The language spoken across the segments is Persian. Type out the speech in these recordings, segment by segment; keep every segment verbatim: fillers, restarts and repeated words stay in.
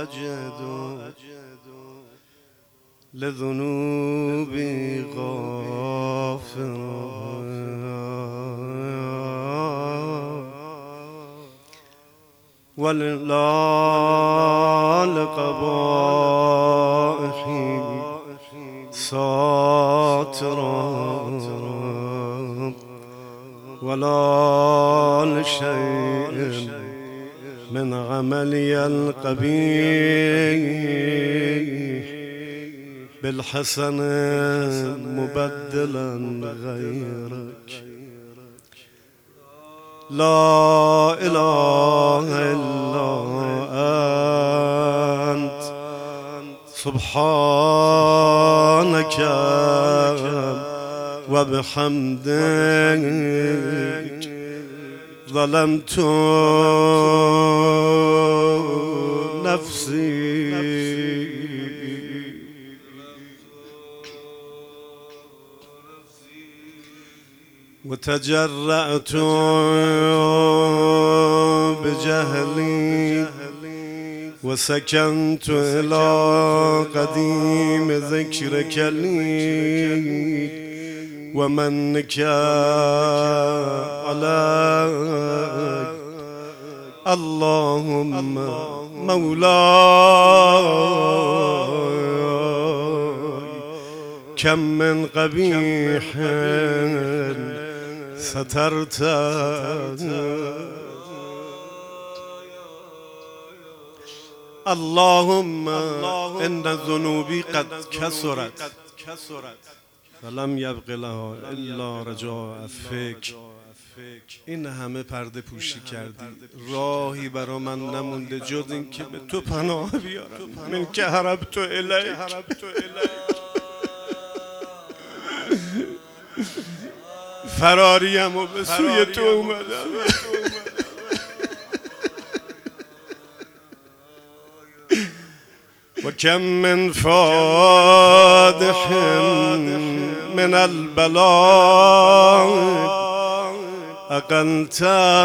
أجد لذنوبي غافرا ولا لقبائحي ساترا ولا لشيء من عملي القبيح بالحسن مبدلا غيرك. لا إله إلا أنت سبحانك وبحمدك ظلمت نفسي وتجرأت بجهلي وسكنت إلى قديم ذكرك لي ومنك عليك. اللهم مولاي كم من قبيح سترت اللهم إن ذنوبي قد كسرت فلم يبق لها الا رجاء فیک. این همه پرده پوشی کردی، راهی برا من نمونده جز این که به تو پناه بیارم. من که هربت الیک، فراریم و به سوی تو اومدم. و کم من فادح من البلاء أقلت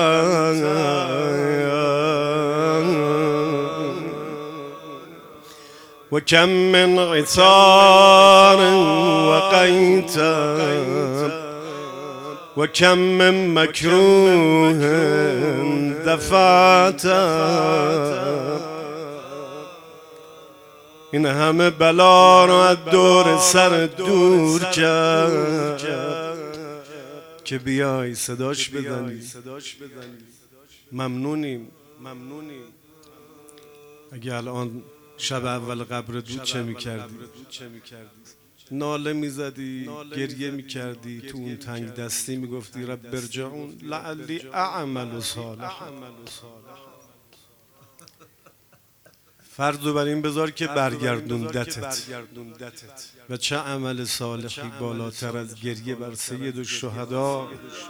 وكم من عثار وقيت وكم من مكروه دفعت. این همه بلا رو از دور سر دور کرد که بیای صداش بدنی. ممنونیم. اگه الان شب اول قبر بود چه میکردی؟ ناله میزدی، گریه میکردی، تو اون تنگ دستی میگفتی رب ارجعون لعلی اعمل صالحا. فرض بر این بذار که برگردوندتت و چه عمل صالحی بالاتر از گریه بر سید الشهدا.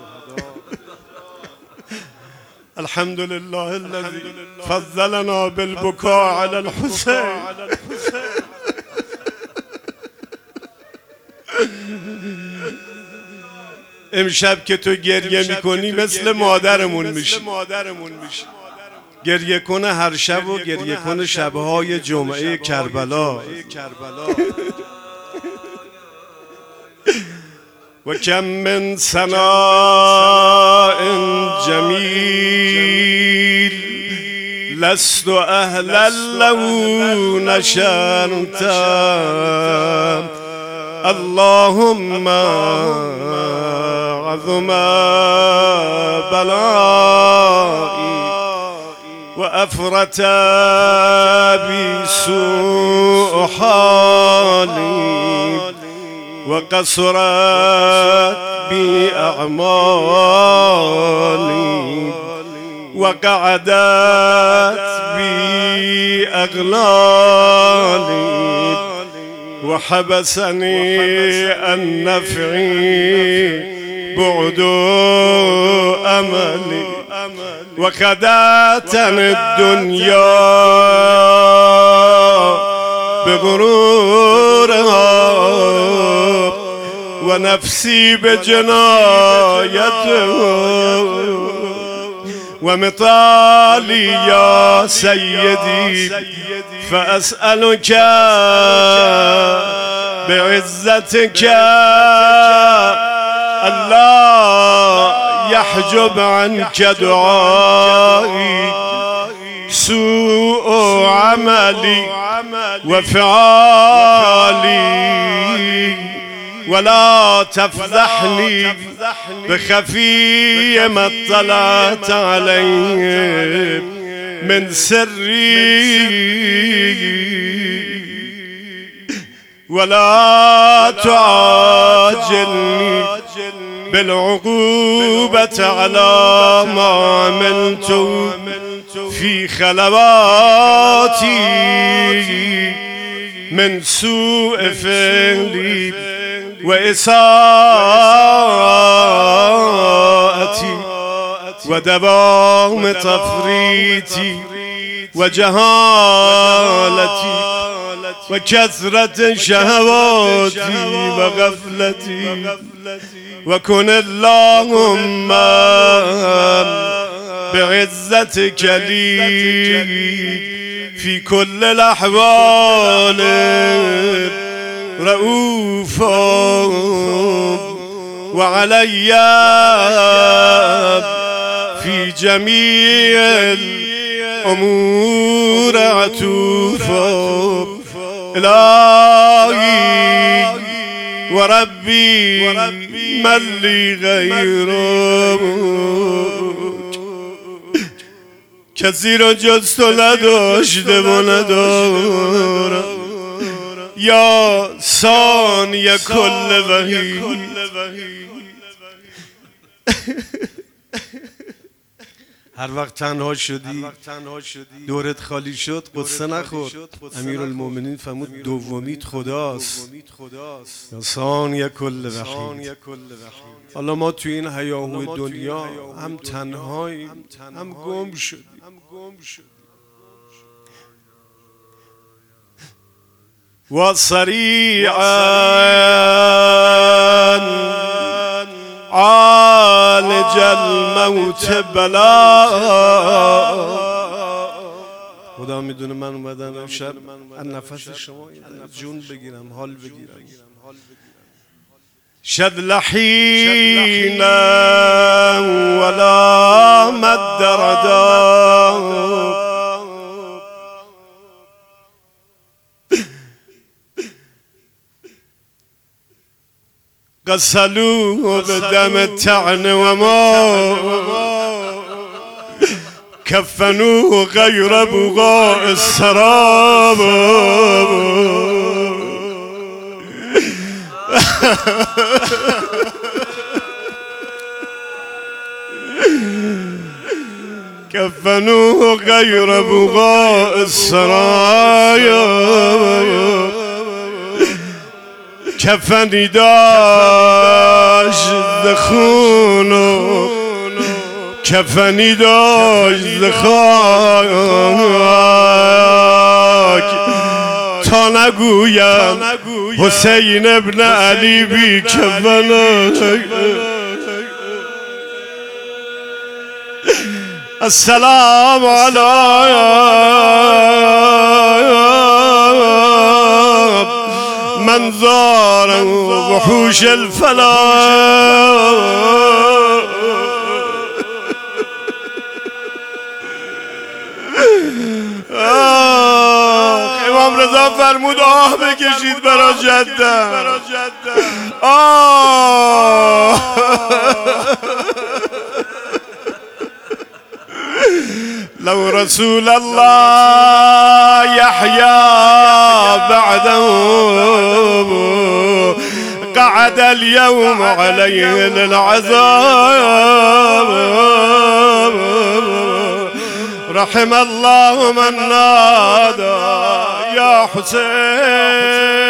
الحمد لله الذي فضلنا بالبكاء على الحسين. امشب که تو گریه میکنی مثل مادرمون میشی. گریه کنه هر شب و گریه کنه شبهای جمعه کربلا. و کم من ثناء جمیل لست اهلا له نشرت. اللهم عظم بلائي وأفرت بي سوء حالي وقصرت بي أعمالي وقعدت بي أغلالي وحبسني عن نفعي بعد أملي وخدعتني الدنيا بغرورها ونفسي بجنايتها ومطالي يا سيدي فأسألك بعزتك ألا يحجب عنك دعائي سوء عملي وفعالي ولا تفضحني بخفي ما اطلعت عليه من سري ولا تعاجلني بالعقوبة على ما عملت في خلواتي من سوء فعلي وإساءتي ودوام تفريطي وجهالتي وكثرة شهواتي وغفلتي وكن اللهم بعزتك لي في كل الأحوال رؤوفا وعلي في جميع الأمور عطوفا إلهي وربي من لي غيرك کسی را جز تو نداشته و ندارم یا ثانی کل وحی. هر وقت تنها شدی دورت خالی شد قصه نخور. امیرالمومنین فرمود دومیت خداست یا ثانی کل وحی. حالا ما توی این هیاهو دنیا هم تنهاییم هم گم شدیم. و سریعا عالج الموت بلا. خدا میدونه من اومدم امشب از نفس شما جون بگیرم، حال بگیرم. شد لحینا ولا مد ردا غسلوه بدم التعن وما كفنوه غير بغاء السراب. كفنوه غير بغاء السرايا. كفني داشت خونو كفني داشت خاک تا نگویم حسین ابن علی بی کفنک. السلام علی من زار وحوش الفلاح. امام رضا فرمود آه بکشید برا جدم. آه لو رسول الله يحيى بعده قعد اليوم عليه للعذاب. رحم الله من نادى يا حسين